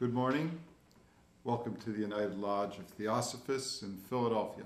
Good morning. Welcome to the United Lodge of Theosophists in Philadelphia.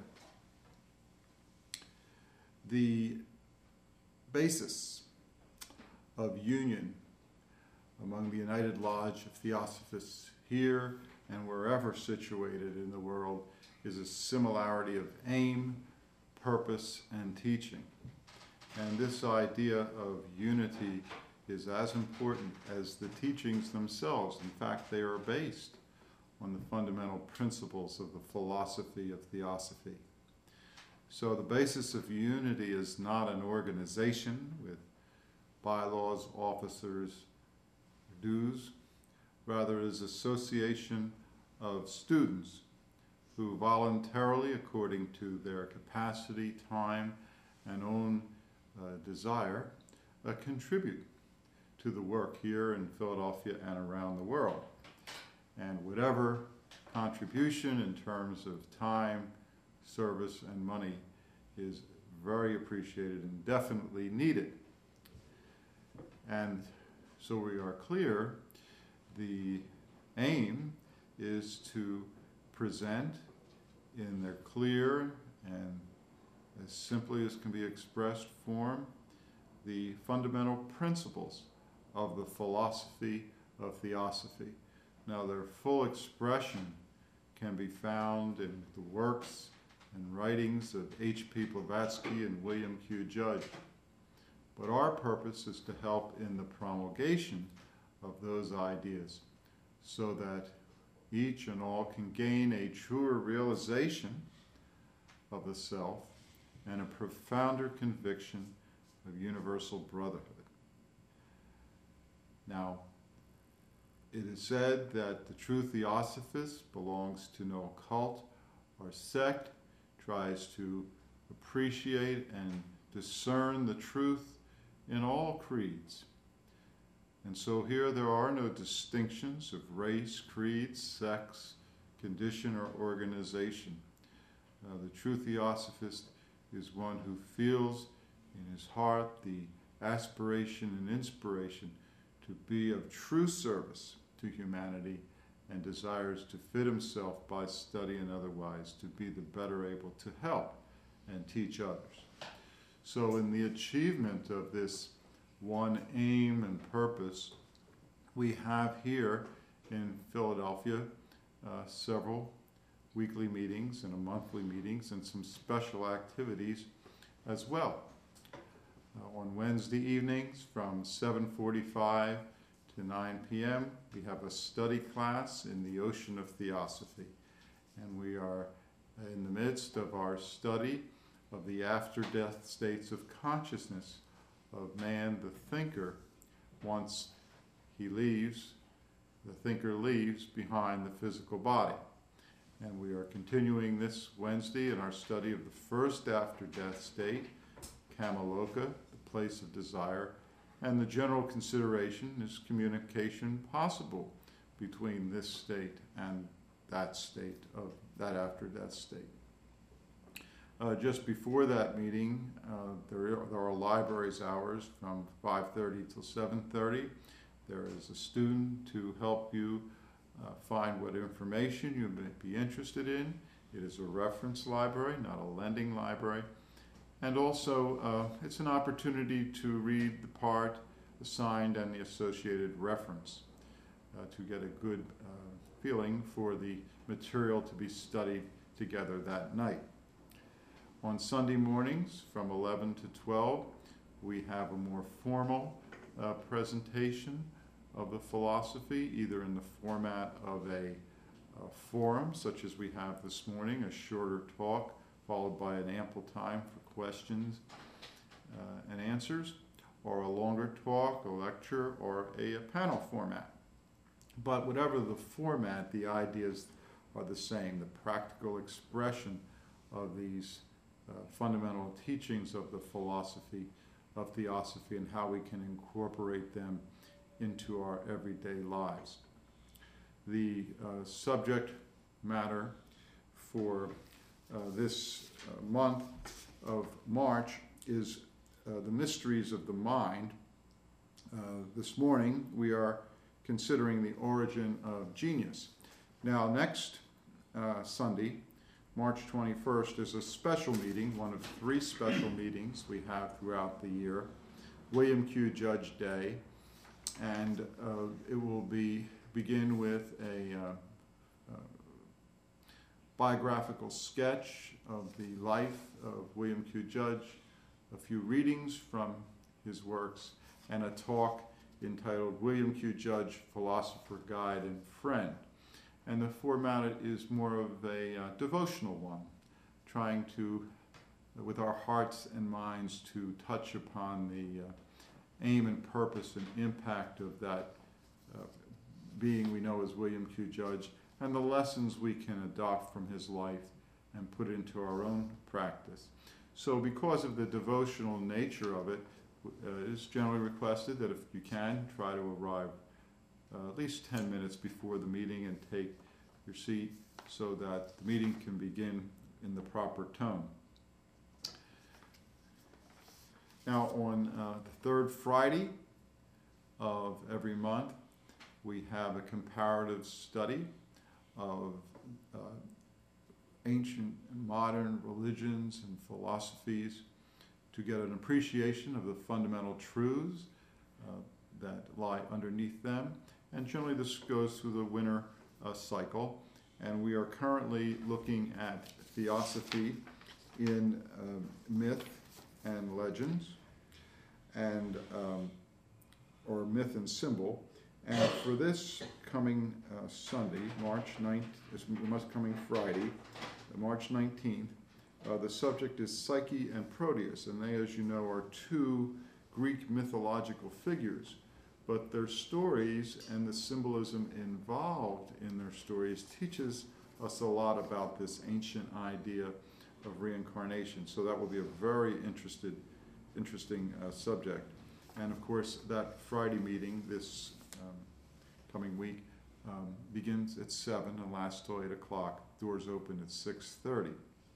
The basis of union among the United Lodge of Theosophists here and wherever situated in the world is a similarity of aim, purpose, and teaching. And this idea of unity is as important as the teachings themselves. In fact, they are based on the fundamental principles of the philosophy of theosophy. So the basis of unity is not an organization with bylaws, officers, dues. Rather, it is association of students who voluntarily, according to their capacity, time, and own desire, contribute to the work here in Philadelphia and around the world. And whatever contribution in terms of time, service, and money is very appreciated and definitely needed. And so we are clear, the aim is to present in their clear and as simply as can be expressed form the fundamental principles of the philosophy of theosophy. Now, their full expression can be found in the works and writings of H.P. Blavatsky and William Q. Judge. But our purpose is to help in the promulgation of those ideas so that each and all can gain a truer realization of the self and a profounder conviction of universal brotherhood. Now, it is said that the true theosophist belongs to no cult or sect, tries to appreciate and discern the truth in all creeds. And so here there are no distinctions of race, creed, sex, condition, or organization. The true theosophist is one who feels in his heart the aspiration and inspiration to be of true service to humanity and desires to fit himself by study and otherwise to be the better able to help and teach others. So in the achievement of this one aim and purpose, we have here in Philadelphia several weekly meetings and monthly meetings and some special activities as well. On Wednesday evenings from 7:45 to 9 p.m., we have a study class in the ocean of theosophy. And we are in the midst of our study of the after-death states of consciousness of man, the thinker. Once he leaves, the thinker leaves behind the physical body. And we are continuing this Wednesday in our study of the first after-death state, Kamaloka, the place of desire, and the general consideration is communication possible between this state and that state of that after-death state. Just before that meeting, there are libraries hours from 5:30 till 7:30. There is a student to help you find what information you may be interested in. It is a reference library, not a lending library. And also, it's an opportunity to read the part assigned and the associated reference to get a good feeling for the material to be studied together that night. On Sunday mornings from 11 to 12, we have a more formal presentation of the philosophy, either in the format of a forum, such as we have this morning, a shorter talk, followed by an ample time for questions and answers, or a longer talk, a lecture, or a panel format. But whatever the format, the ideas are the same, the practical expression of these fundamental teachings of the philosophy of theosophy and how we can incorporate them into our everyday lives. The subject matter for this month of March is the mysteries of the mind. This morning we are considering the origin of genius. Now, next Sunday, March 21st, is a special meeting, one of 3 special meetings we have throughout the year, William Q. Judge Day, and it will begin with a biographical sketch of the life of William Q. Judge, a few readings from his works, and a talk entitled William Q. Judge, Philosopher, Guide, and Friend. And the format is more of a devotional one, trying to, with our hearts and minds, to touch upon the aim and purpose and impact of that being we know as William Q. Judge, and the lessons we can adopt from his life and put into our own practice. So because of the devotional nature of it, it is generally requested that if you can, try to arrive at least 10 minutes before the meeting and take your seat so that the meeting can begin in the proper tone. Now, on the 3rd Friday of every month, we have a comparative study of ancient and modern religions and philosophies to get an appreciation of the fundamental truths that lie underneath them. And generally this goes through the winter cycle. And we are currently looking at theosophy in myth and legends, and or myth and symbol. And for this coming Sunday, March 9th, coming Friday, March 19th, the subject is Psyche and Proteus, and they, as you know, are 2 Greek mythological figures, but their stories and the symbolism involved in their stories teaches us a lot about this ancient idea of reincarnation. So that will be a very interesting subject. And of course, that Friday meeting this coming week begins at 7 and lasts till 8 o'clock. Doors open at 6:30.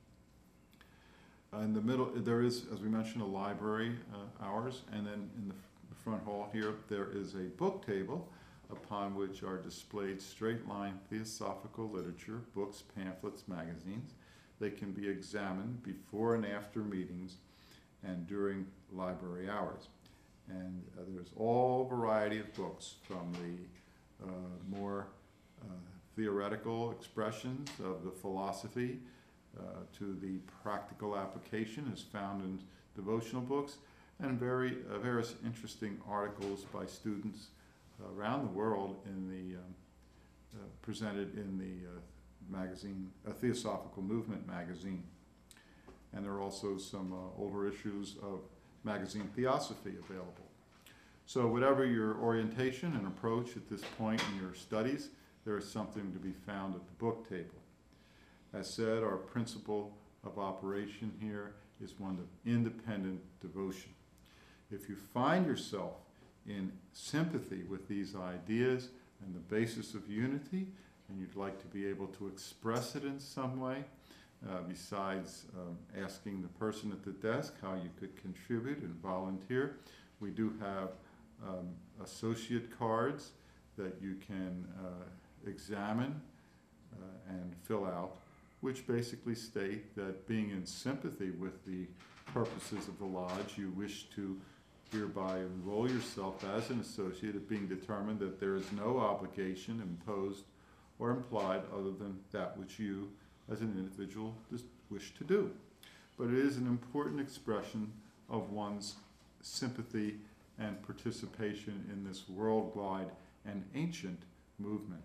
In the middle, there is, as we mentioned, a library hours, and then in the front hall here, there is a book table upon which are displayed straight-line theosophical literature, books, pamphlets, magazines. They can be examined before and after meetings and during library hours. And there's all variety of books, from the more theoretical expressions of the philosophy to the practical application is found in devotional books, and various interesting articles by students around the world in the presented in the magazine, Theosophical Movement magazine. And there are also some older issues of magazine Theosophy available. So whatever your orientation and approach at this point in your studies, there is something to be found at the book table. As said, our principle of operation here is one of independent devotion. If you find yourself in sympathy with these ideas and the basis of unity, and you'd like to be able to express it in some way, besides asking the person at the desk how you could contribute and volunteer, we do have associate cards that you can examine and fill out, which basically state that being in sympathy with the purposes of the lodge, you wish to hereby enroll yourself as an associate, it being determined that there is no obligation imposed or implied other than that which you as an individual wish to do. But it is an important expression of one's sympathy and participation in this worldwide and ancient movement.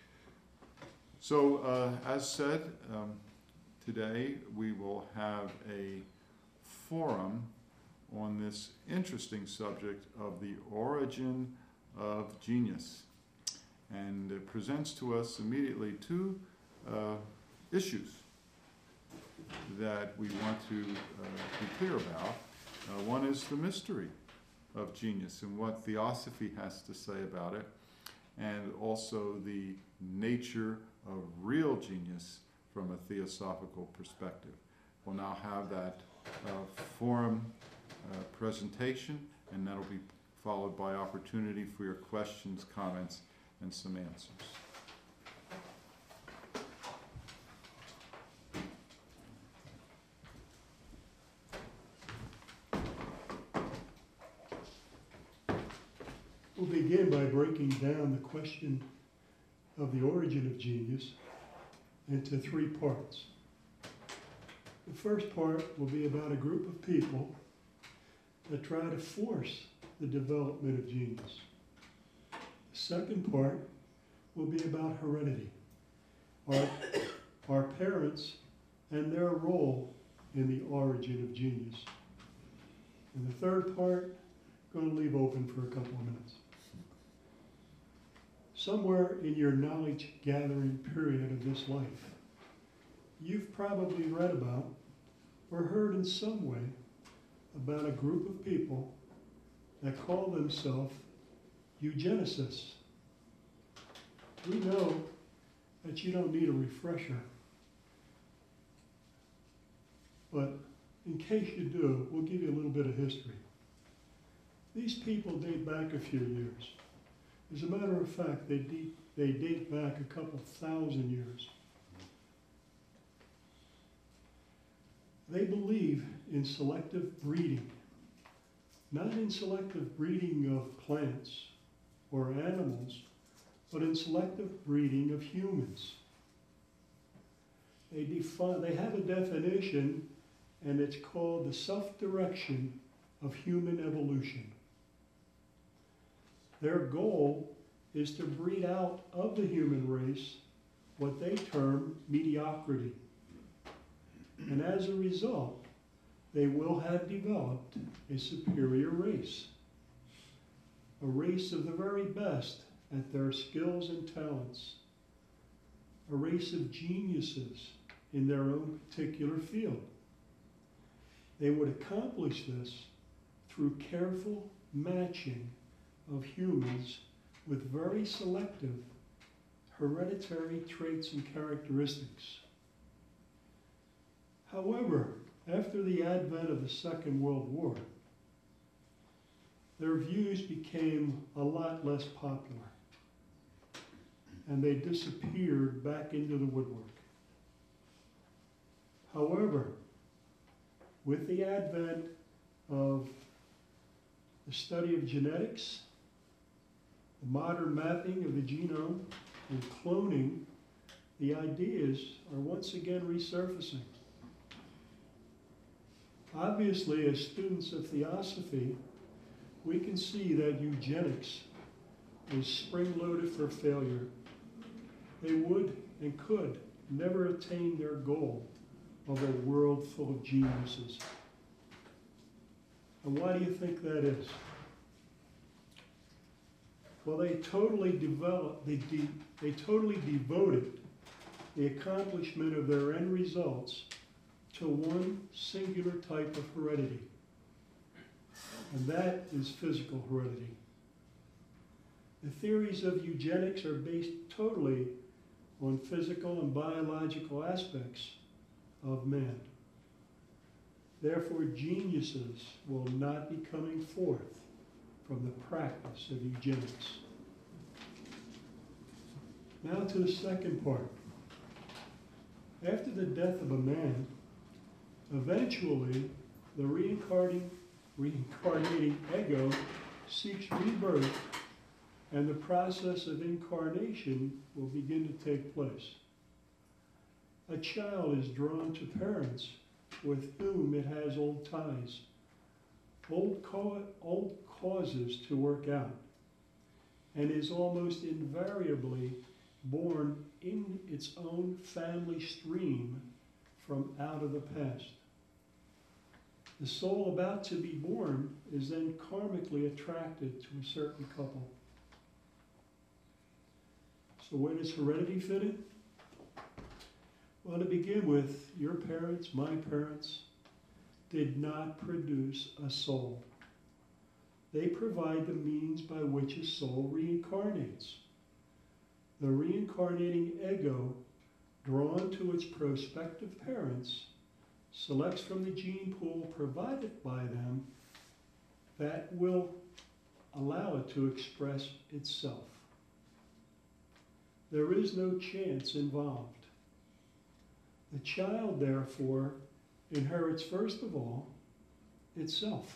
So, as said, today we will have a forum on this interesting subject of the origin of genius. And it presents to us immediately 2 issues that we want to be clear about. One is the mystery of genius and what theosophy has to say about it, and also the nature of real genius from a theosophical perspective. We'll now have that forum presentation, and that'll be followed by opportunity for your questions, comments, and some answers. We'll begin by breaking down the question of the origin of genius into 3 parts. The first part will be about a group of people that try to force the development of genius. The second part will be about heredity, our parents and their role in the origin of genius. And the third part, I'm going to leave open for a couple of minutes. Somewhere in your knowledge gathering period of this life, you've probably read about or heard in some way about a group of people that call themselves eugenicists. We know that you don't need a refresher, but in case you do, we'll give you a little bit of history. These people date back a few years. As a matter of fact, they date back a couple thousand years. They believe in selective breeding, not in selective breeding of plants or animals, but in selective breeding of humans. They have a definition, and it's called the self-direction of human evolution. Their goal is to breed out of the human race what they term mediocrity. And as a result, they will have developed a superior race, a race of the very best at their skills and talents, a race of geniuses in their own particular field. They would accomplish this through careful matching of humans with very selective hereditary traits and characteristics. However, after the advent of the Second World War, their views became a lot less popular, and they disappeared back into the woodwork. However, with the advent of the study of genetics, the modern mapping of the genome, and cloning, the ideas are once again resurfacing. Obviously, as students of theosophy, we can see that eugenics is spring-loaded for failure. They would and could never attain their goal of a world full of geniuses. And why do you think that is? Well, they totally devoted the accomplishment of their end results to one singular type of heredity, and that is physical heredity. The theories of eugenics are based totally on physical and biological aspects of man. Therefore, geniuses will not be coming forth from the practice of eugenics. Now to the second part. After the death of a man, eventually the reincarnating ego seeks rebirth, and the process of incarnation will begin to take place. A child is drawn to parents with whom it has old ties, old causes to work out, and is almost invariably born in its own family stream from out of the past. The soul about to be born is then karmically attracted to a certain couple. So where does heredity fit in? Well, to begin with, your parents, my parents, did not produce a soul. They provide the means by which a soul reincarnates. The reincarnating ego, drawn to its prospective parents, selects from the gene pool provided by them that will allow it to express itself. There is no chance involved. The child, therefore, inherits first of all itself.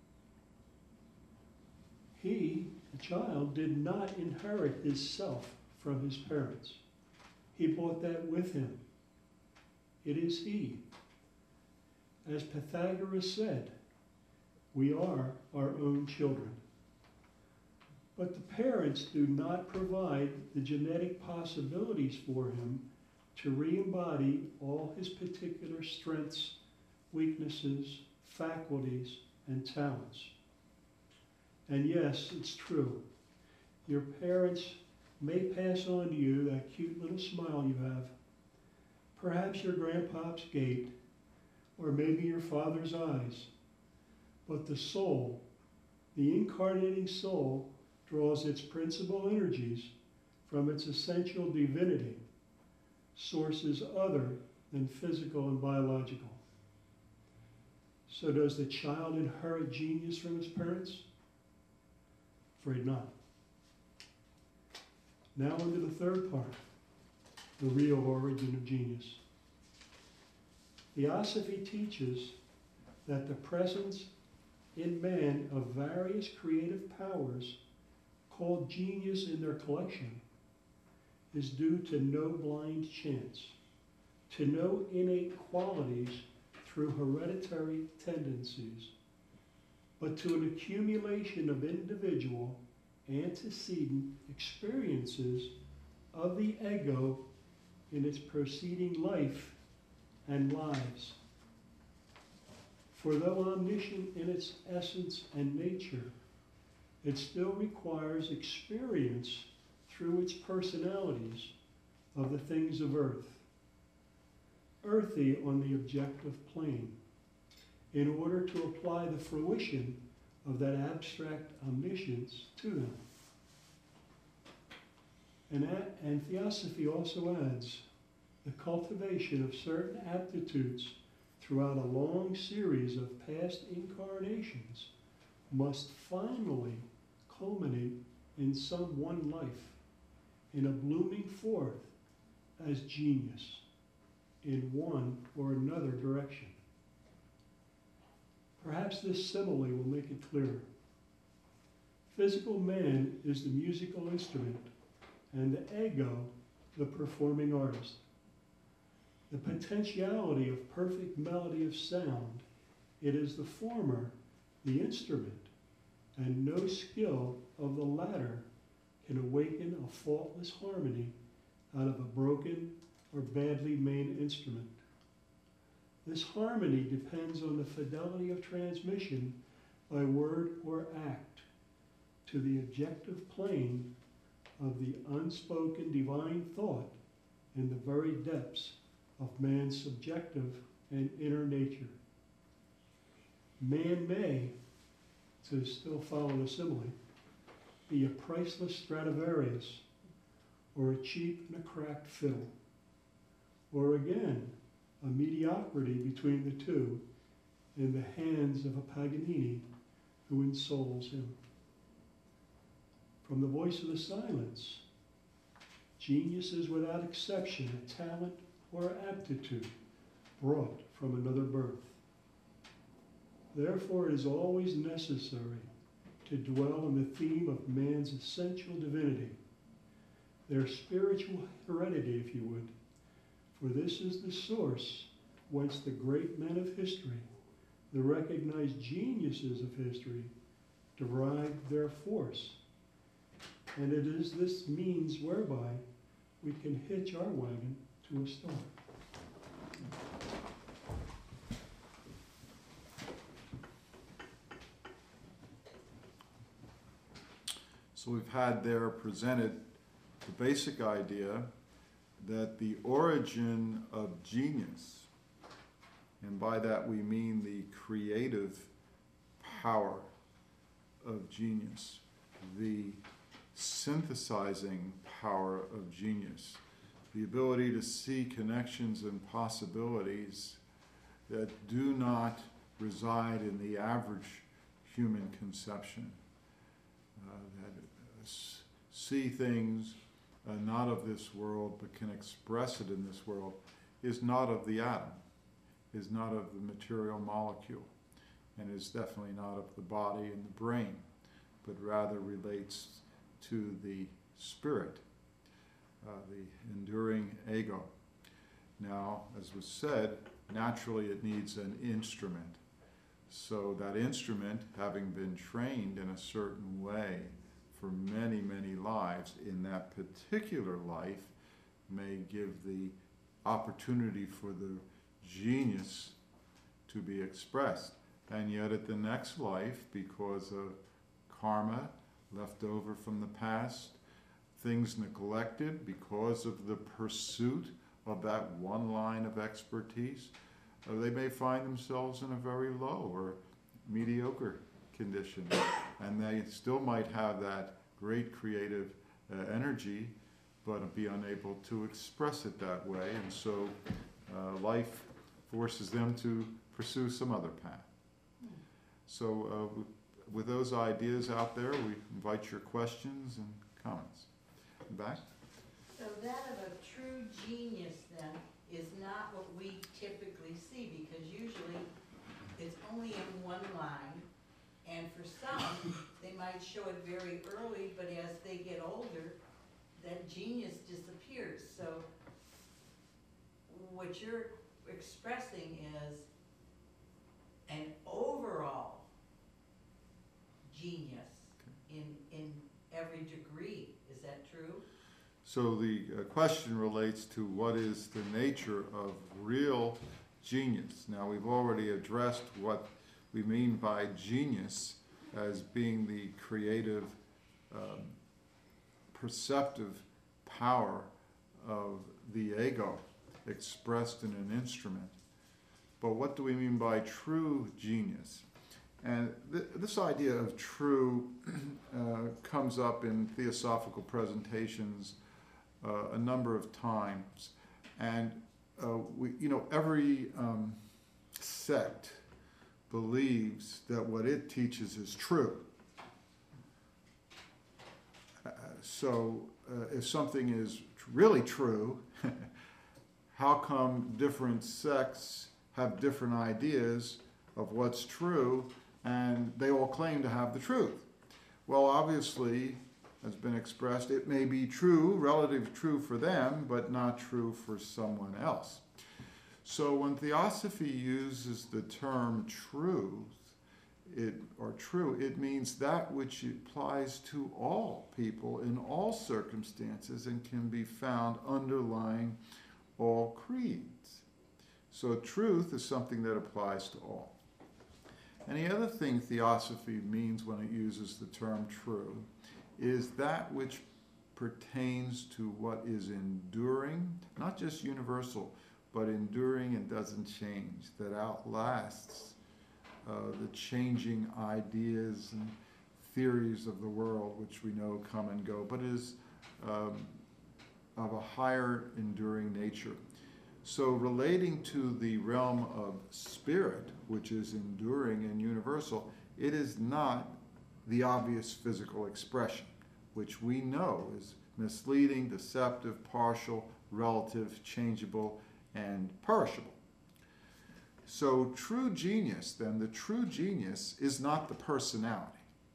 He, the child, did not inherit his self from his parents. He brought that with him. It is he. As Pythagoras said, we are our own children. But the parents do not provide the genetic possibilities for him to re-embody all his particular strengths, weaknesses, faculties, and talents. And yes, it's true. Your parents may pass on to you that cute little smile you have, perhaps your grandpa's gait, or maybe your father's eyes. But the soul, the incarnating soul, draws its principal energies from its essential divinity, sources other than physical and biological. So does the child inherit genius from his parents? Afraid not. Now into the third part, the real origin of genius. Theosophy teaches that the presence in man of various creative powers called genius in their collection is due to no blind chance, to no innate qualities through hereditary tendencies, but to an accumulation of individual antecedent experiences of the ego in its preceding life and lives. For though omniscient in its essence and nature, it still requires experience through its personalities of the things of earth, earthy on the objective plane, in order to apply the fruition of that abstract omniscience to them. And Theosophy also adds the cultivation of certain aptitudes throughout a long series of past incarnations must finally culminate in some one life, in a blooming forth as genius in one or another direction. Perhaps this simile will make it clearer. Physical man is the musical instrument, and the ego the performing artist. The potentiality of perfect melody of sound, it is the former, the instrument, and no skill of the latter can awaken a faultless harmony out of a broken or badly made instrument. This harmony depends on the fidelity of transmission by word or act to the objective plane of the unspoken divine thought in the very depths of man's subjective and inner nature. Man may, to still follow the simile, be a priceless Stradivarius, or a cheap and a cracked fiddle, or again, a mediocrity between the two in the hands of a Paganini who ensouls him. From the voice of the silence, genius is without exception a talent or aptitude brought from another birth. Therefore, it is always necessary to dwell on the theme of man's essential divinity, their spiritual heredity, if you would, for this is the source whence the great men of history, the recognized geniuses of history, derived their force. And it is this means whereby we can hitch our wagon to a star. So we've had there presented the basic idea that the origin of genius, and by that we mean the creative power of genius, the synthesizing power of genius, the ability to see connections and possibilities that do not reside in the average human conception. see things not of this world but can express it in this world, is not of the atom, is not of the material molecule, and is definitely not of the body and the brain, but rather relates to the spirit, the enduring ego. Now, as was said, naturally it needs an instrument. So that instrument, having been trained in a certain way for many, many lives, in that particular life, may give the opportunity for the genius to be expressed. And yet at the next life, because of karma left over from the past, things neglected because of the pursuit of that one line of expertise, they may find themselves in a very low or mediocre condition. And they still might have that great creative energy, but be unable to express it that way. And so life forces them to pursue some other path. So with those ideas out there, we invite your questions and comments. Back? So that of a true genius then is not what we typically see, because usually it's only in one line, and for some, they might show it very early, but as they get older, that genius disappears. So what you're expressing is an overall genius in every degree. Is that true? So the question relates to what is the nature of real genius. Now, we've already addressed what we mean by genius as being the creative, perceptive power of the ego expressed in an instrument. But what do we mean by true genius? And this idea of true comes up in theosophical presentations a number of times. And every sect believes that what it teaches is true. So if something is really true, how come different sects have different ideas of what's true, and they all claim to have the truth? Well, obviously, has been expressed, it may be true, relative true for them, but not true for someone else. So when Theosophy uses the term truth, it means that which applies to all people in all circumstances and can be found underlying all creeds. So truth is something that applies to all. And the other thing Theosophy means when it uses the term true is that which pertains to what is enduring, not just universal, but enduring and doesn't change, that outlasts the changing ideas and theories of the world, which we know come and go, but is of a higher enduring nature. So relating to the realm of spirit, which is enduring and universal, it is not the obvious physical expression, which we know is misleading, deceptive, partial, relative, changeable, and perishable. So true genius, then, the true genius is not the personality.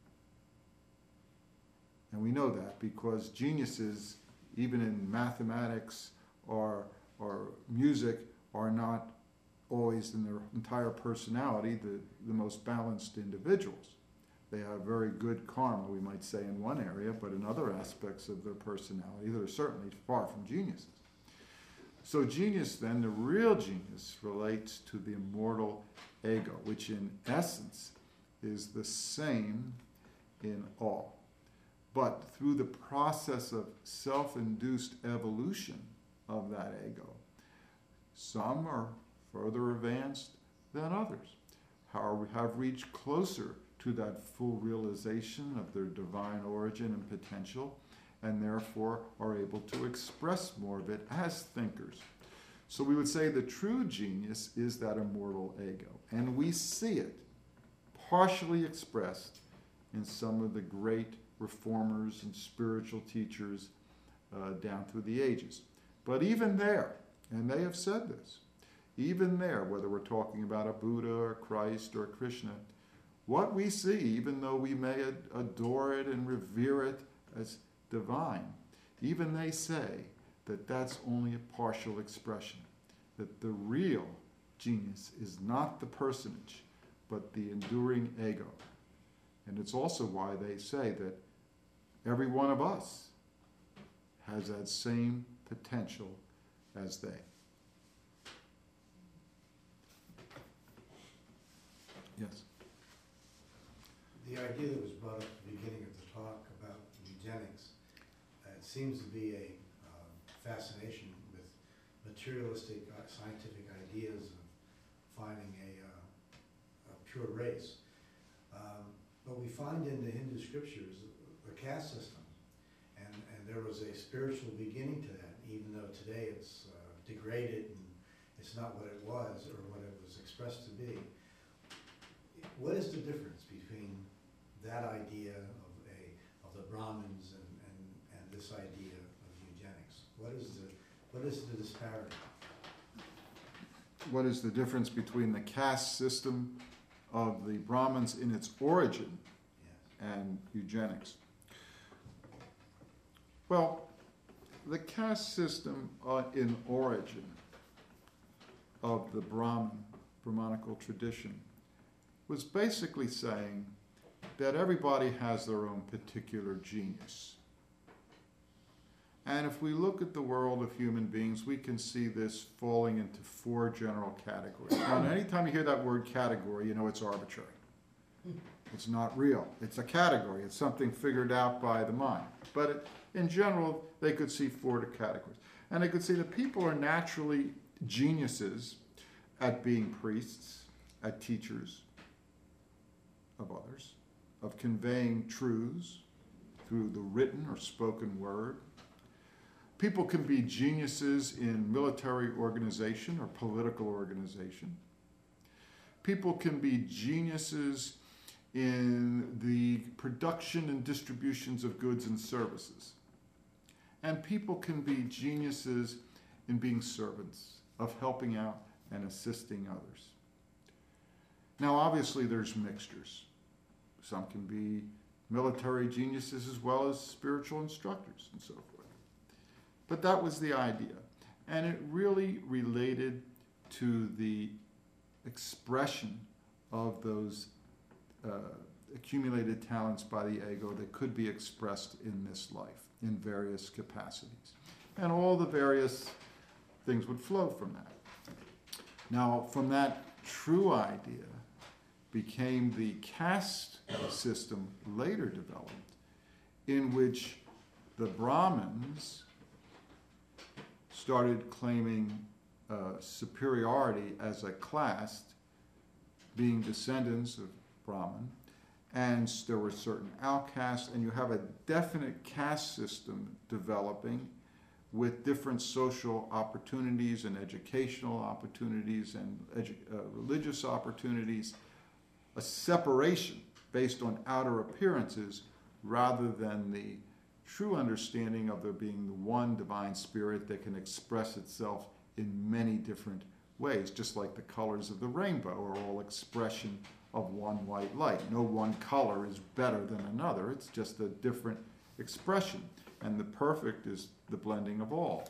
And we know that because geniuses, even in mathematics or music, are not always in their entire personality the most balanced individuals. They have very good karma, we might say, in one area, but in other aspects of their personality, they're certainly far from geniuses. So genius, then, the real genius, relates to the immortal ego, which in essence is the same in all. But through the process of self-induced evolution of that ego, some are further advanced than others, have reached closer to that full realization of their divine origin and potential, and therefore are able to express more of it as thinkers. So we would say the true genius is that immortal ego, and we see it partially expressed in some of the great reformers and spiritual teachers down through the ages. But even there, and they have said this, even there, whether we're talking about a Buddha or Christ or Krishna, what we see, even though we may adore it and revere it as divine, even they say that that's only a partial expression, that the real genius is not the personage, but the enduring ego. And it's also why they say that every one of us has that same potential as they. Yes. The idea that was brought up at the beginning of the talk about eugenics, it seems to be a fascination with materialistic scientific ideas of finding a pure race. But we find in the Hindu scriptures a caste system, and there was a spiritual beginning to that, even though today it's degraded and it's not what it was or what it was expressed to be. What is the difference between that idea of the Brahmins and this idea of eugenics? What is the disparity? What is the difference between the caste system of the Brahmins in its origin and eugenics? Well, the caste system in origin of the Brahmanical tradition was basically saying that everybody has their own particular genius. And if we look at the world of human beings, we can see this falling into four general categories. Now, anytime you hear that word category, you know it's arbitrary. It's not real. It's a category. It's something figured out by the mind. But in general, they could see four categories. And they could see that people are naturally geniuses at being priests, at teachers of others, of conveying truths through the written or spoken word. People can be geniuses in military organization or political organization. People can be geniuses in the production and distributions of goods and services. And people can be geniuses in being servants, of helping out and assisting others. Now, obviously, there's mixtures. Some can be military geniuses as well as spiritual instructors and so forth. But that was the idea. And it really related to the expression of those accumulated talents by the ego that could be expressed in this life in various capacities. And all the various things would flow from that. Now, from that true idea became the caste system later developed, in which the Brahmins started claiming superiority as a class, being descendants of Brahman, and there were certain outcasts, and you have a definite caste system developing with different social opportunities and educational opportunities and religious opportunities, a separation based on outer appearances rather than the true understanding of there being the one divine spirit that can express itself in many different ways, just like the colors of the rainbow are all expression of one white light. No one color is better than another. It's just a different expression. And the perfect is the blending of all.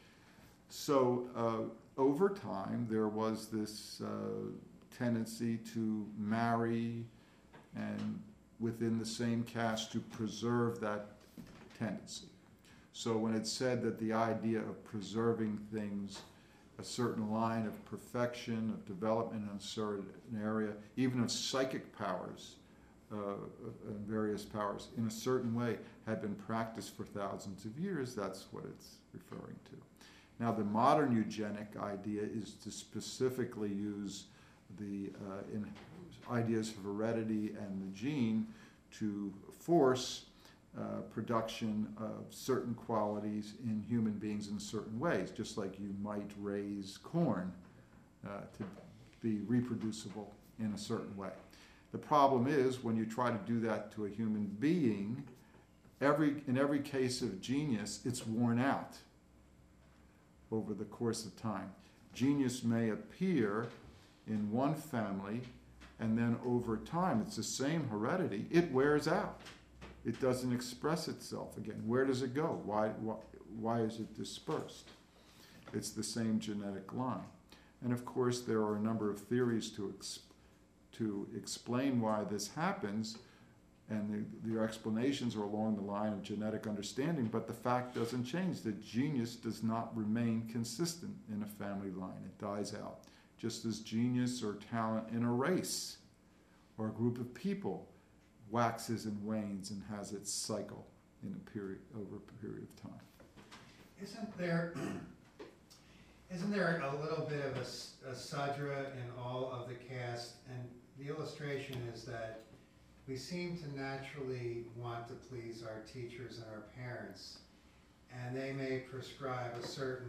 So over time, there was this tendency to marry and within the same caste to preserve that tendency. So when it's said that the idea of preserving things, a certain line of perfection, of development in a certain area, even of psychic powers, and various powers, in a certain way, had been practiced for thousands of years, that's what it's referring to. Now, the modern eugenic idea is to specifically use the ideas of heredity and the gene to force production of certain qualities in human beings in certain ways, just like you might raise corn to be reproducible in a certain way. The problem is when you try to do that to a human being, in every case of genius, it's worn out over the course of time. Genius may appear in one family, and then over time, it's the same heredity, it wears out. It doesn't express itself again. Where does it go? Why is it dispersed? It's the same genetic line. And of course, there are a number of theories to explain why this happens, and their explanations are along the line of genetic understanding, but the fact doesn't change that genius does not remain consistent in a family line. It dies out, just as genius or talent in a race or a group of people waxes and wanes and has its cycle in a period, over a period of time. Isn't there a little bit of a sadra in all of the cast? And the illustration is that we seem to naturally want to please our teachers and our parents, and they may prescribe a certain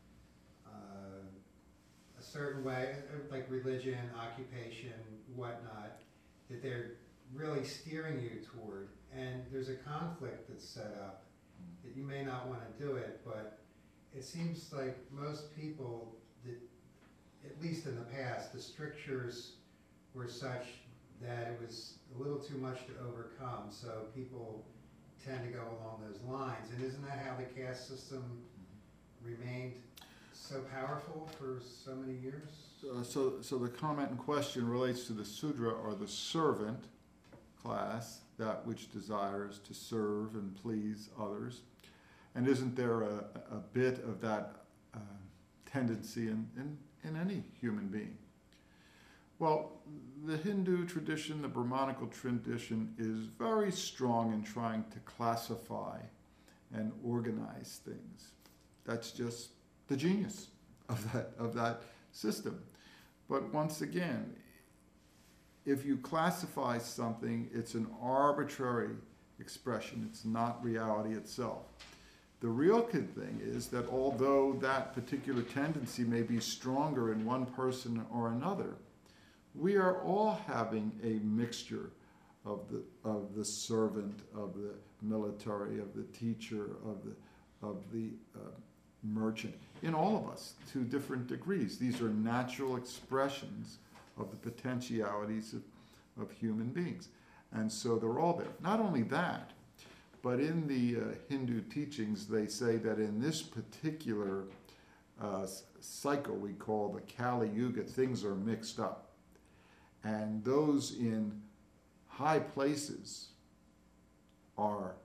way, like religion, occupation, whatnot, that they're really steering you toward. And there's a conflict that's set up that you may not want to do it, but it seems like most people, that, at least in the past, the strictures were such that it was a little too much to overcome, so people tend to go along those lines. And isn't that how the caste system remained so powerful for so many years? So the comment in question relates to the Sudra, or the servant class, that which desires to serve and please others. And isn't there a bit of that tendency in any human being? Well, the Hindu tradition, the Brahmanical tradition, is very strong in trying to classify and organize things. That's just the genius of that system. But once again, if you classify something, it's an arbitrary expression. It's not reality itself. The real good thing is that although that particular tendency may be stronger in one person or another, we are all having a mixture of the servant, of the military, of the teacher, of the merchant, in all of us to different degrees. These are natural expressions of the potentialities of human beings. And so they're all there. Not only that, but in the Hindu teachings, they say that in this particular cycle we call the Kali Yuga, things are mixed up. And those in high places are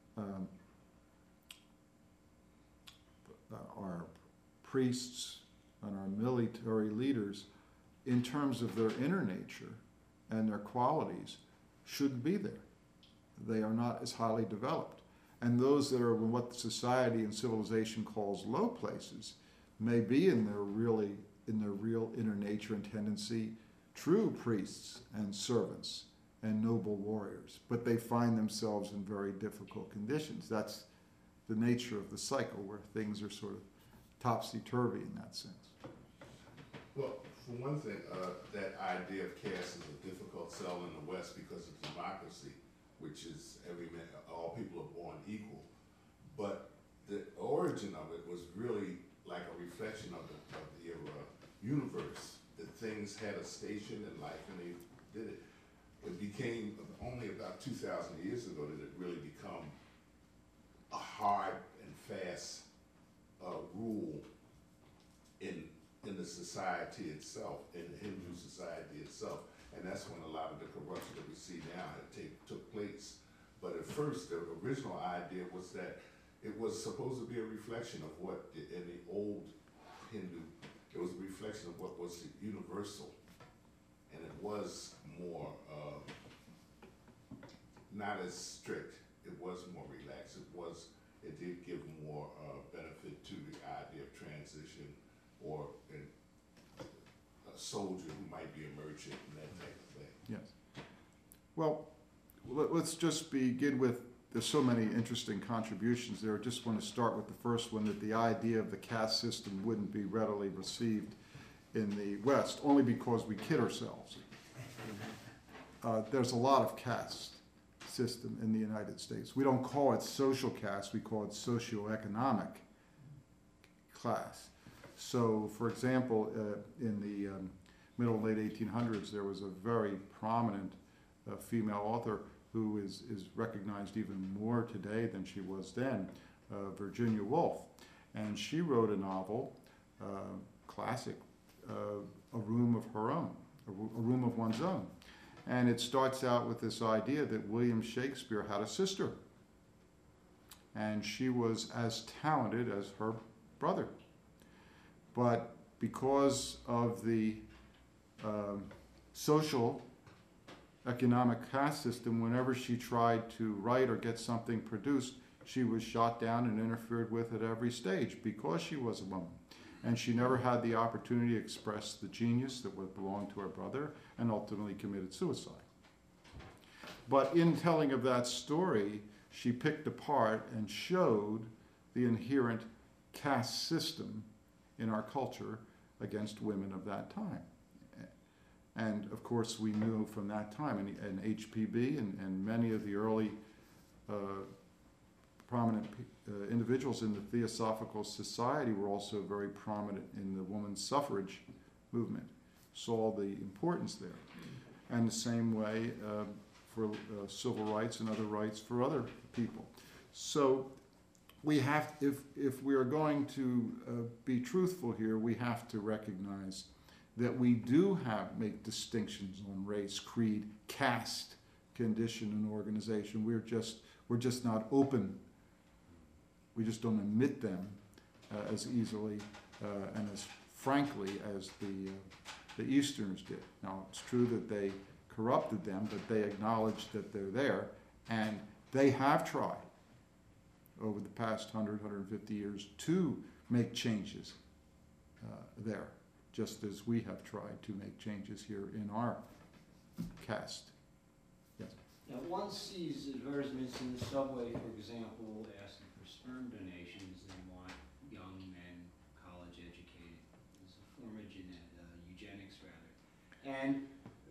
priests and our military leaders, in terms of their inner nature and their qualities, shouldn't be there. They are not as highly developed. And those that are in what society and civilization calls low places may be in their real inner nature and tendency true priests and servants and noble warriors, but they find themselves in very difficult conditions. That's the nature of the cycle, where things are sort of topsy-turvy in that sense. Well, for one thing, that idea of caste is a difficult sell in the West because of democracy, which is all people are born equal. But the origin of it was really like a reflection of the universe, that things had a station in life and they did it. It became only about 2,000 years ago that it really become a hard and fast rule in the society itself, in the Hindu society itself. And that's when a lot of the corruption that we see now took place. But at first, the original idea was that it was supposed to be a reflection of what, in the old Hindu, it was a reflection of what was universal. And it was more, not as strict. It was more relaxed. It did give more benefit to the idea of transition, or a soldier who might be a merchant and that type of thing. Yes. Well, let's just begin with, there's so many interesting contributions there. I just want to start with the first one, that the idea of the caste system wouldn't be readily received in the West, only because we kid ourselves. There's a lot of caste system in the United States. We don't call it social caste, we call it socioeconomic class. So, for example, in the middle and late 1800s, there was a very prominent female author who is recognized even more today than she was then, Virginia Woolf. And she wrote a novel, classic, A Room of Her Own, A Room of One's Own. And it starts out with this idea that William Shakespeare had a sister. And she was as talented as her brother. But because of the social economic caste system, whenever she tried to write or get something produced, she was shot down and interfered with at every stage because she was a woman. And she never had the opportunity to express the genius that would belong to her brother, and ultimately committed suicide. But in telling of that story, she picked apart and showed the inherent caste system in our culture against women of that time. And of course, we knew from that time, and HPB and many of the early prominent individuals in the Theosophical Society were also very prominent in the women's suffrage movement, saw the importance there. And the same way for civil rights and other rights for other people. So we have, if we are going to be truthful here, we have to recognize that we do make distinctions on race, creed, caste, condition, and organization. We're just not open. We just don't admit them as easily and as frankly as the Easterners did. Now, it's true that they corrupted them, but they acknowledged that they're there, and they have tried over the past 100, 150 years to make changes there, just as we have tried to make changes here in our caste. Yes? Now, one sees advertisements in the subway, for example, asking for sperm donations. They want young men, college educated. It's a form of eugenics, rather. And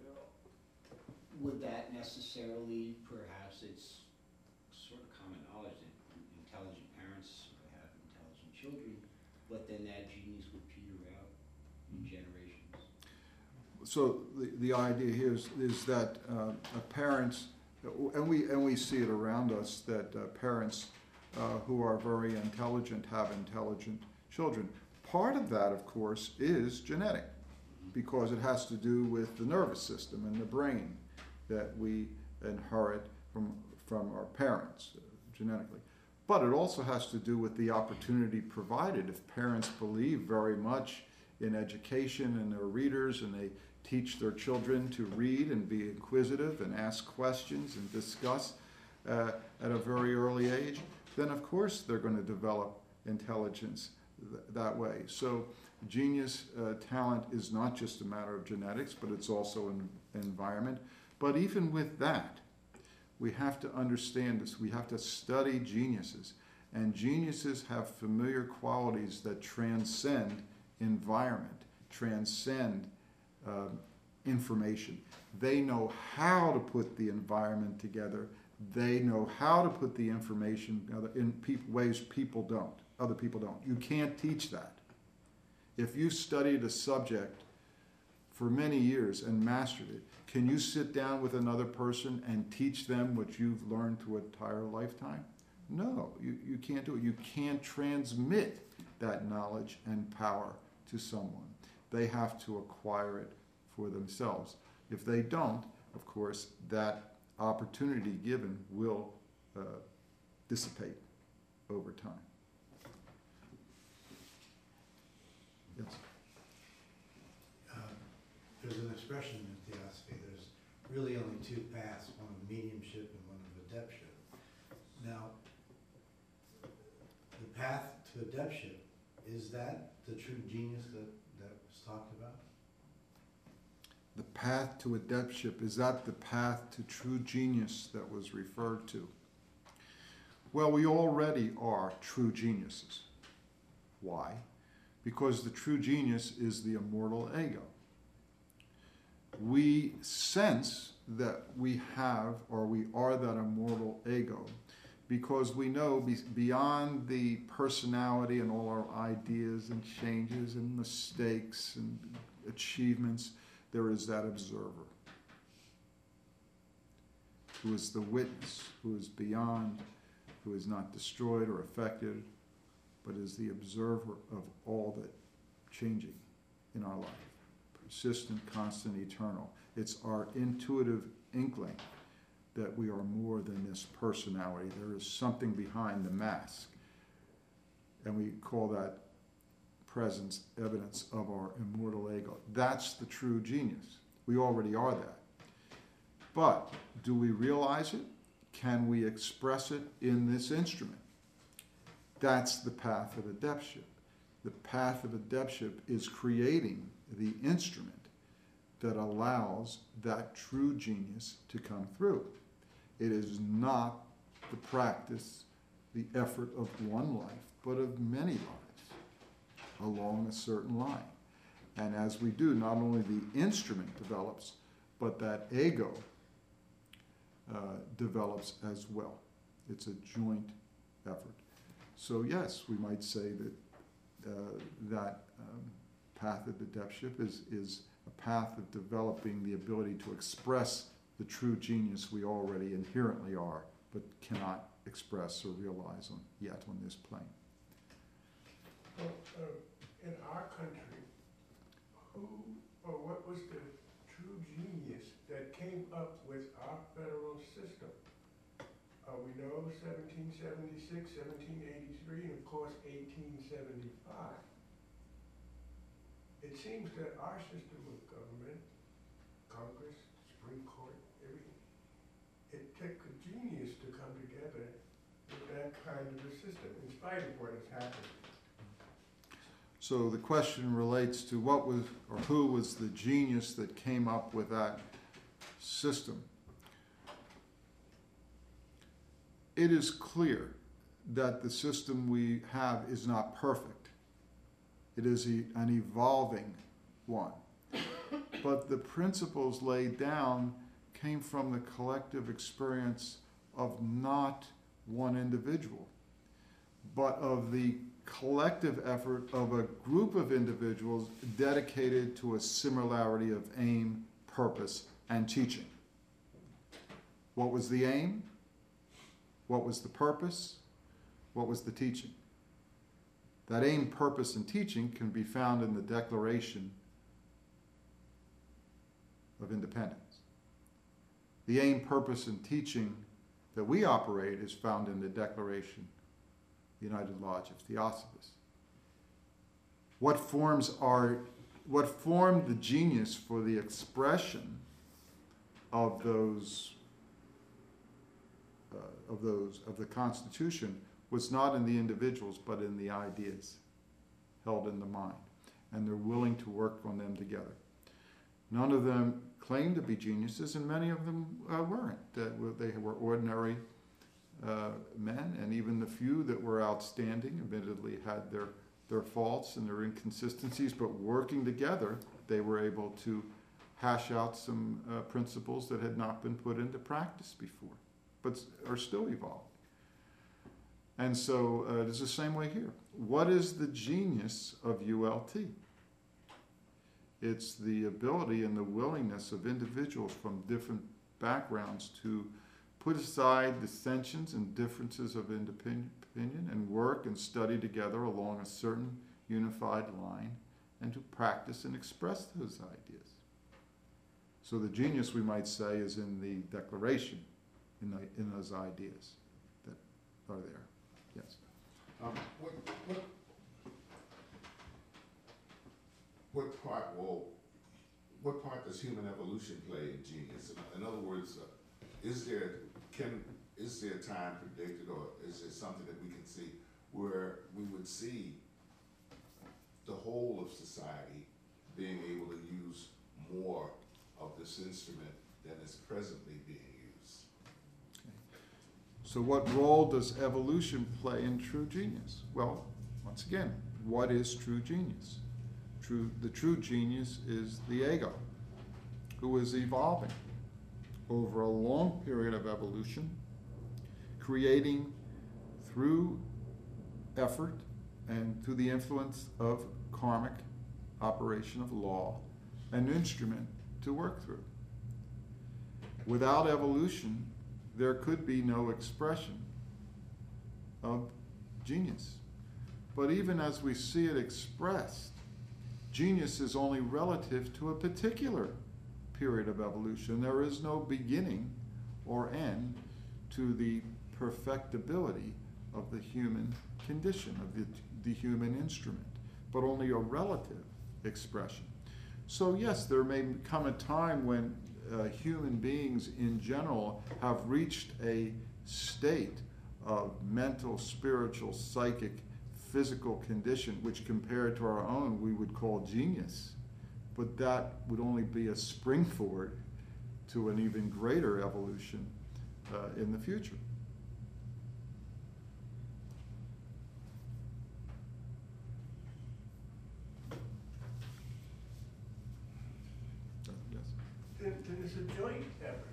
would that necessarily, perhaps it's sort of common knowledge that intelligent parents sort of have intelligent children, but then that genius would peter out in generations? So the idea here is that parents, and we see it around us, that parents who are very intelligent have intelligent children. Part of that, of course, is genetic, because it has to do with the nervous system and the brain that we inherit from our parents genetically. But it also has to do with the opportunity provided. If parents believe very much in education and their readers, and they teach their children to read and be inquisitive and ask questions and discuss at a very early age, then of course they're going to develop intelligence that way. So genius, talent is not just a matter of genetics, but it's also an environment. But even with that, we have to understand this. We have to study geniuses. And geniuses have familiar qualities that transcend environment, transcend information. They know how to put the environment together. They know how to put the information together in ways people don't, other people don't. You can't teach that. If you studied a subject for many years and mastered it, can you sit down with another person and teach them what you've learned through an entire lifetime? No, you can't do it. You can't transmit that knowledge and power to someone. They have to acquire it for themselves. If they don't, of course, that opportunity given will dissipate over time. Yes? There's an expression in theosophy, there's really only two paths, one of mediumship and one of adeptship. Now, the path to adeptship, is that the true genius that was talked about? The path to adeptship, is that the path to true genius that was referred to? Well, we already are true geniuses. Why? Because the true genius is the immortal ego. We sense that we have, or we are that immortal ego, because we know beyond the personality and all our ideas and changes and mistakes and achievements, there is that observer who is the witness, who is beyond, who is not destroyed or affected, but is the observer of all that changing in our life. Persistent, constant, eternal. It's our intuitive inkling that we are more than this personality. There is something behind the mask. And we call that presence, evidence of our immortal ego. That's the true genius. We already are that. But do we realize it? Can we express it in this instrument? That's the path of adeptship. The path of adeptship is creating the instrument that allows that true genius to come through. It is not the practice, the effort of one life, but of many lives along a certain line. And as we do, not only the instrument develops, but that ego develops as well. It's a joint effort. So yes, we might say that path of adeptship is a path of developing the ability to express the true genius we already inherently are, but cannot express or realize yet on this plane. Well, in our country, who or what was the true genius that came up with our federal system? We know 1776, 1783, and of course 1875. It seems that our system of government, Congress, Supreme Court, everything, it took a genius to come together with that kind of a system, in spite of what has happened. So the question relates to what was, or who was the genius that came up with that system. It is clear that the system we have is not perfect. It is an evolving one. But the principles laid down came from the collective experience of not one individual, but of the collective effort of a group of individuals dedicated to a similarity of aim, purpose, and teaching. What was the aim? What was the purpose? What was the teaching? That aim, purpose, and teaching can be found in the Declaration of Independence. The aim, purpose, and teaching that we operate is found in the Declaration, the United Lodge of Theosophists. What formed the genius for the expression of the Constitution was not in the individuals, but in the ideas held in the mind. And they're willing to work on them together. None of them claimed to be geniuses, and many of them weren't. They were ordinary men, and even the few that were outstanding, admittedly, had their faults and their inconsistencies, but working together, they were able to hash out some principles that had not been put into practice before, but are still evolving. And so it's the same way here. What is the genius of ULT? It's the ability and the willingness of individuals from different backgrounds to put aside dissensions and differences of opinion and work and study together along a certain unified line and to practice and express those ideas. So the genius, we might say, is in the Declaration, in those ideas that are there. Yes. What part does human evolution play in genius? In other words, is there time predicted, or is there something that we can see where we would see the whole of society being able to use more of this instrument than is presently being used? So what role does evolution play in true genius? Well, once again, what is true genius? The true genius is the ego, who is evolving, over a long period of evolution, creating through effort and through the influence of karmic operation of law, an instrument to work through. Without evolution, there could be no expression of genius. But even as we see it expressed, genius is only relative to a particular period of evolution. There is no beginning or end to the perfectibility of the human condition, of the human instrument, but only a relative expression. So yes, there may come a time when human beings in general have reached a state of mental, spiritual, psychic, physical condition, which compared to our own we would call genius. But that would only be a springboard to an even greater evolution in the future. Yes. Then it's a joint effort.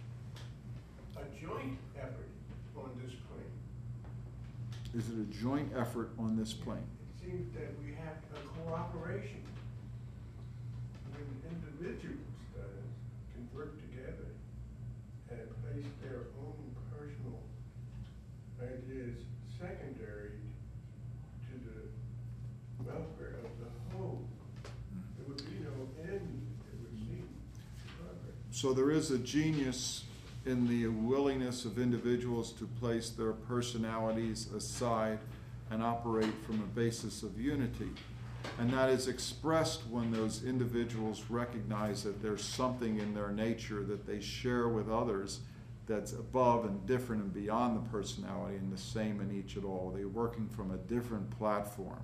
A joint effort on this plane. Is it a joint effort on this plane? It seems that we have a cooperation. When individuals can work together and place their own personal ideas secondary to the welfare of the whole, there would be no end, it would seem, to progress. So there is a genius in the willingness of individuals to place their personalities aside and operate from a basis of unity. And that is expressed when those individuals recognize that there's something in their nature that they share with others that's above and different and beyond the personality and the same in each and all. They're working from a different platform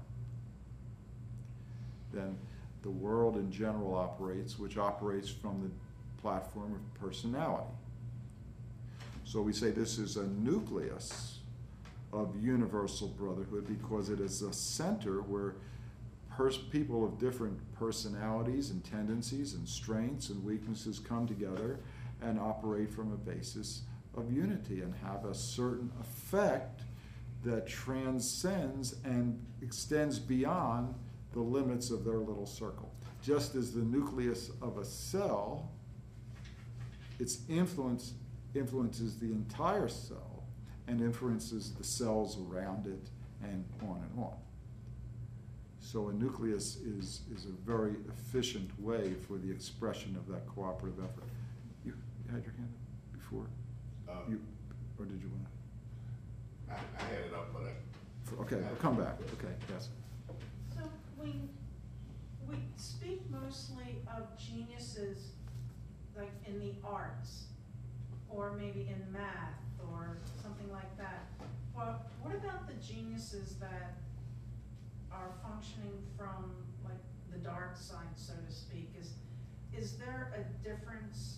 than the world in general operates, which operates from the platform of personality. So we say this is a nucleus of universal brotherhood because it is a center where people of different personalities and tendencies and strengths and weaknesses come together and operate from a basis of unity and have a certain effect that transcends and extends beyond the limits of their little circle. Just as the nucleus of a cell, its influences the entire cell and influences the cells around it and on and on. So a nucleus is a very efficient way for the expression of that cooperative effort. You had your hand up before? Or did you want I had it up, but okay, I'll come back. Okay, yes. So we speak mostly of geniuses like in the arts, or maybe in math, or something like that. Well, what about the geniuses that are functioning from like the dark side, so to speak? Is there a difference?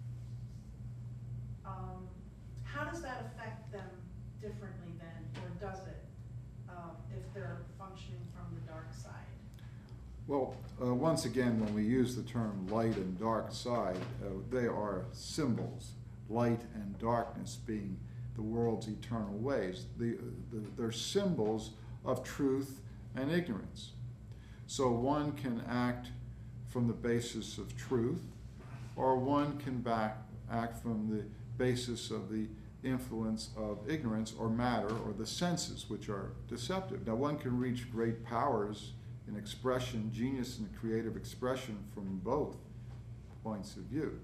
How does that affect them differently then, or does it, if they're functioning from the dark side? Well, once again, when we use the term light and dark side, they are symbols. Light and darkness being the world's eternal ways. They're symbols of truth and ignorance. So one can act from the basis of truth, or one can act from the basis of the influence of ignorance or matter or the senses, which are deceptive. Now one can reach great powers in expression, genius and creative expression from both points of view.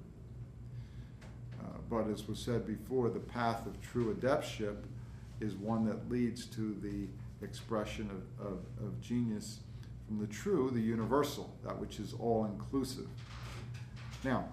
But as was said before, the path of true adeptship is one that leads to the expression of genius from the true, the universal, that which is all-inclusive. Now,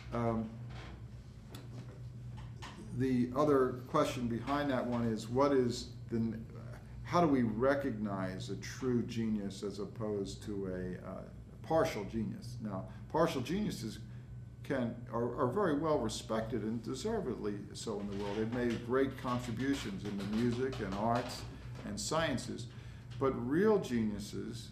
the other question behind that one is, how do we recognize a true genius as opposed to a partial genius? Now, partial geniuses are very well respected and deservedly so in the world. They've made great contributions in the music and arts and sciences, but real geniuses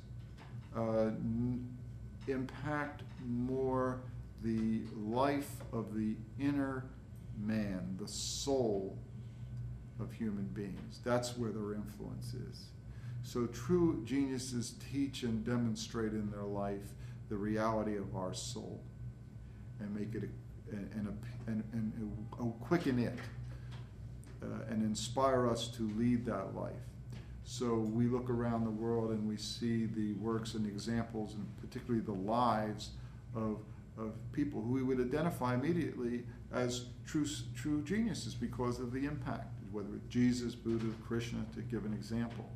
impact more the life of the inner man, the soul of human beings. That's where their influence is. So true geniuses teach and demonstrate in their life the reality of our soul and make it quicken it and inspire us to lead that life. So we look around the world and we see the works and examples, and particularly the lives of people who we would identify immediately as true geniuses because of the impact, whether it's Jesus, Buddha, Krishna, to give an example.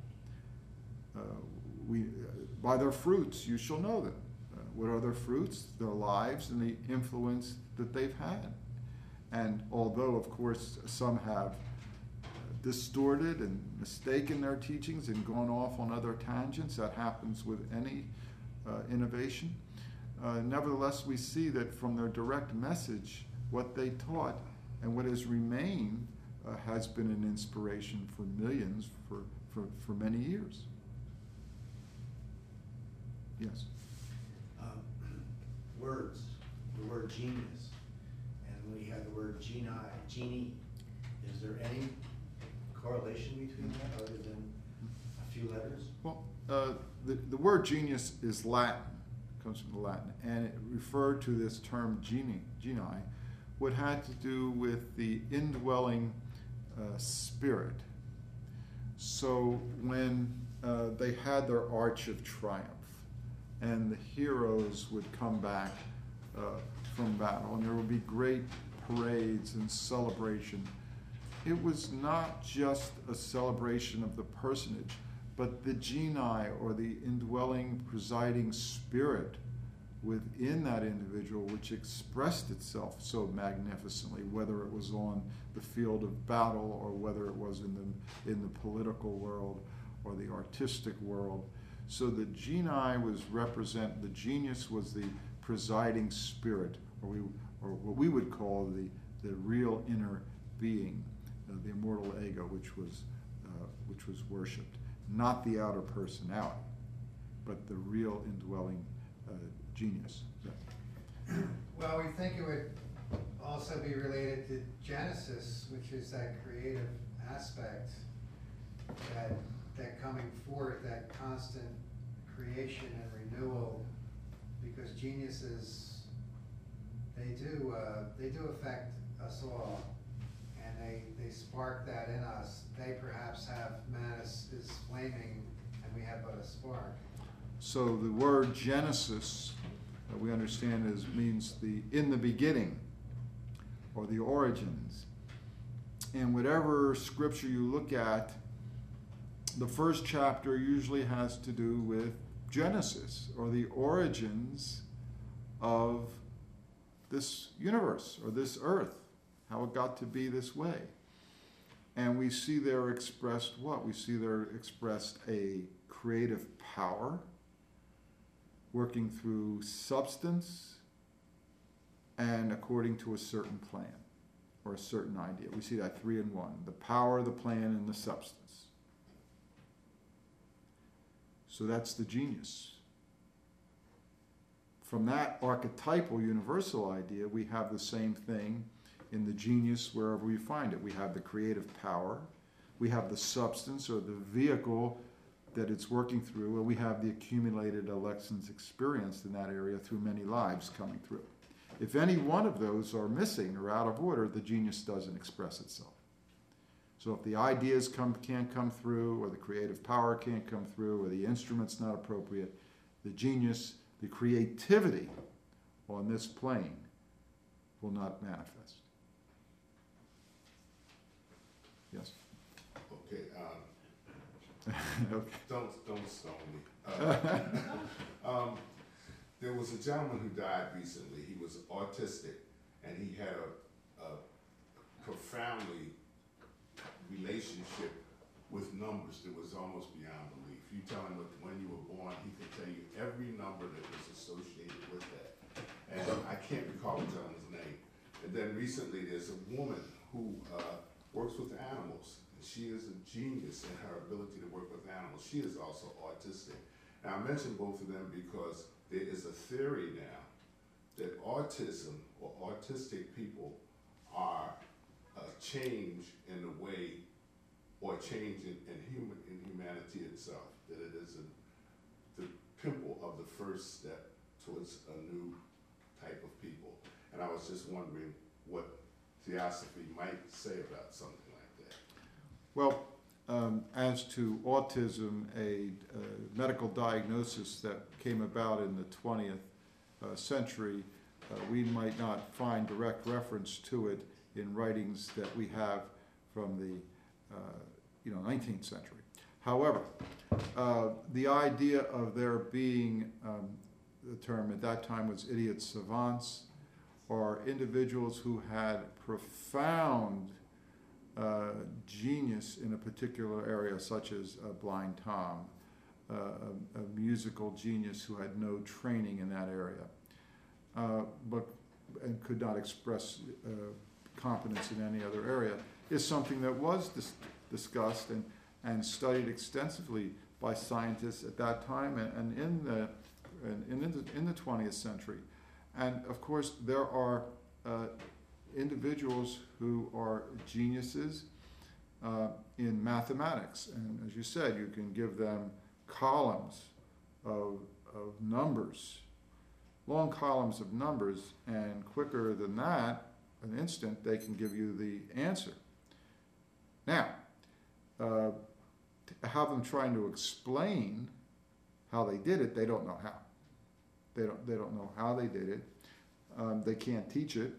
By their fruits you shall know them. What are their fruits? Their lives and the influence that they've had. And although, of course, some have distorted and mistaken their teachings and gone off on other tangents, that happens with any innovation. Nevertheless, we see that from their direct message, what they taught and what has remained has been an inspiration for millions for many years. Yes? Words, the word genius, and we have the word genie. Is there any correlation between that other than a few letters? Well, the word genius is Latin, comes from the Latin, and it referred to this term genii, what had to do with the indwelling spirit. So when they had their Arch of Triumph, and the heroes would come back from battle, and there would be great parades and celebration. It was not just a celebration of the personage, but the genii, or the indwelling, presiding spirit within that individual, which expressed itself so magnificently, whether it was on the field of battle or whether it was in the political world or the artistic world. So the genii the genius was the presiding spirit, or what we would call the real inner being, the immortal ego, which was worshipped, not the outer personality, but the real indwelling genius. Well, we think it would also be related to Genesis, which is that creative aspect, that coming forth, that constant creation and renewal, because geniuses, they do affect us all, and they spark that in us. They perhaps have Manus is flaming, and we have but a spark. So the word Genesis, we understand means in the beginning, or the origins. And whatever scripture you look at, the first chapter usually has to do with Genesis, or the origins of this universe, or this earth, how it got to be this way. And we see there expressed what? We see there expressed a creative power working through substance and according to a certain plan or a certain idea. We see that 3 in 1, the power, the plan, and the substance. So that's the genius. From that archetypal universal idea, we have the same thing in the genius wherever we find it. We have the creative power, we have the substance or the vehicle that it's working through, and we have the accumulated lessons experienced in that area through many lives coming through. If any one of those are missing or out of order, the genius doesn't express itself. So if the ideas can't come through, or the creative power can't come through, or the instrument's not appropriate, the genius, the creativity on this plane will not manifest. Yes? Okay, Okay. don't stone me. There was a gentleman who died recently. He was autistic, and he had a profoundly relationship with numbers that was almost beyond belief. You tell him when you were born, he could tell you every number that was associated with that. And I can't recall the gentleman's name. And then recently there's a woman who works with animals. And she is a genius in her ability to work with animals. She is also autistic. Now I mention both of them because there is a theory now that autism or autistic people are change in the way, or change in humanity itself, that it is the pimple of the first step towards a new type of people. And I was just wondering what Theosophy might say about something like that. Well, as to autism, a medical diagnosis that came about in the 20th century, we might not find direct reference to it in writings that we have from the 19th century. However, the idea of there being, the term at that time was idiot savants, or individuals who had profound genius in a particular area, such as Blind Tom, a musical genius who had no training in that area, and could not express competence in any other area, is something that was discussed and studied extensively by scientists at that time and in the 20th century. And of course, there are individuals who are geniuses in mathematics, and as you said, you can give them columns of numbers, long columns of numbers, and quicker than that, an instant, they can give you the answer. Now, have them trying to explain how they did it, they don't know how. They don't know how they did it. They can't teach it.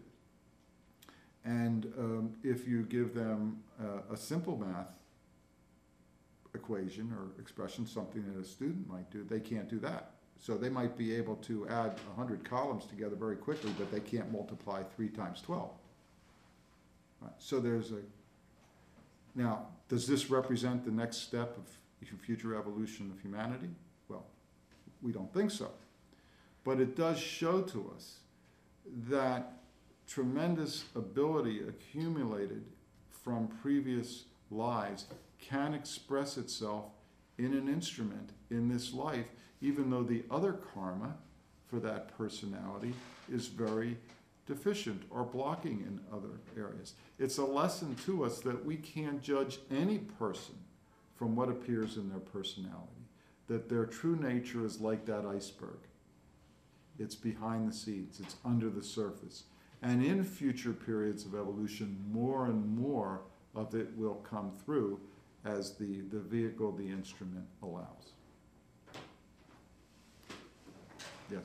And if you give them a simple math equation or expression, something that a student might do, they can't do that. So they might be able to add 100 columns together very quickly, but they can't multiply 3 times 12. Right. So there's now, does this represent the next step of future evolution of humanity? Well, we don't think so. But it does show to us that tremendous ability accumulated from previous lives can express itself in an instrument in this life, even though the other karma for that personality is very deficient or blocking in other areas. It's a lesson to us that we can't judge any person from what appears in their personality, that their true nature is like that iceberg. It's behind the scenes, it's under the surface. And in future periods of evolution, more and more of it will come through as the vehicle, the instrument allows. Yes?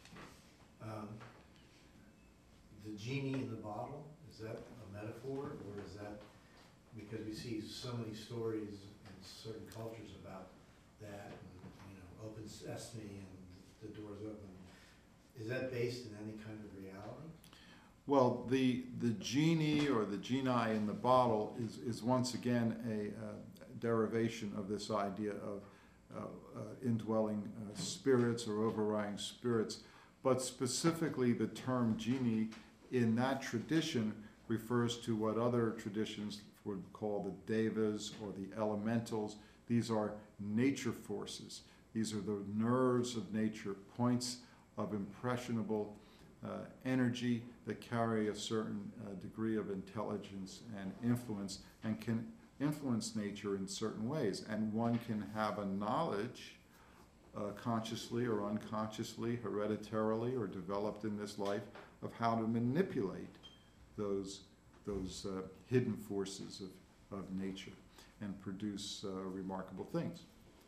The genie in the bottle, is that a metaphor, or is that, because we see so many stories in certain cultures about that, and, open sesame and the doors open. Is that based in any kind of reality? Well, the genie or the genii in the bottle is once again a derivation of this idea of indwelling spirits or overriding spirits, but specifically the term genie in that tradition refers to what other traditions would call the devas or the elementals. These are nature forces. These are the nerves of nature, points of impressionable energy that carry a certain degree of intelligence and influence, and can influence nature in certain ways. And one can have a knowledge consciously or unconsciously, hereditarily or developed in this life, of how to manipulate those hidden forces of nature and produce remarkable things.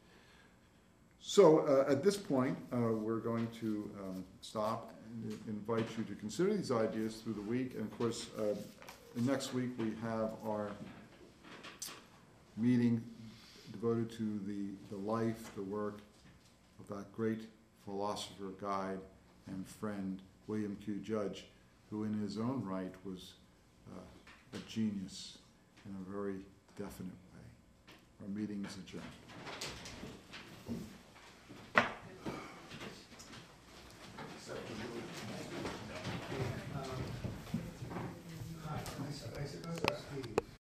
So at this point, we're going to stop and invite you to consider these ideas through the week. And of course, next week we have our meeting devoted to the life, the work of that great philosopher, guide, and friend, William Q. Judge, who in his own right was a genius in a very definite way. Our meeting is adjourned.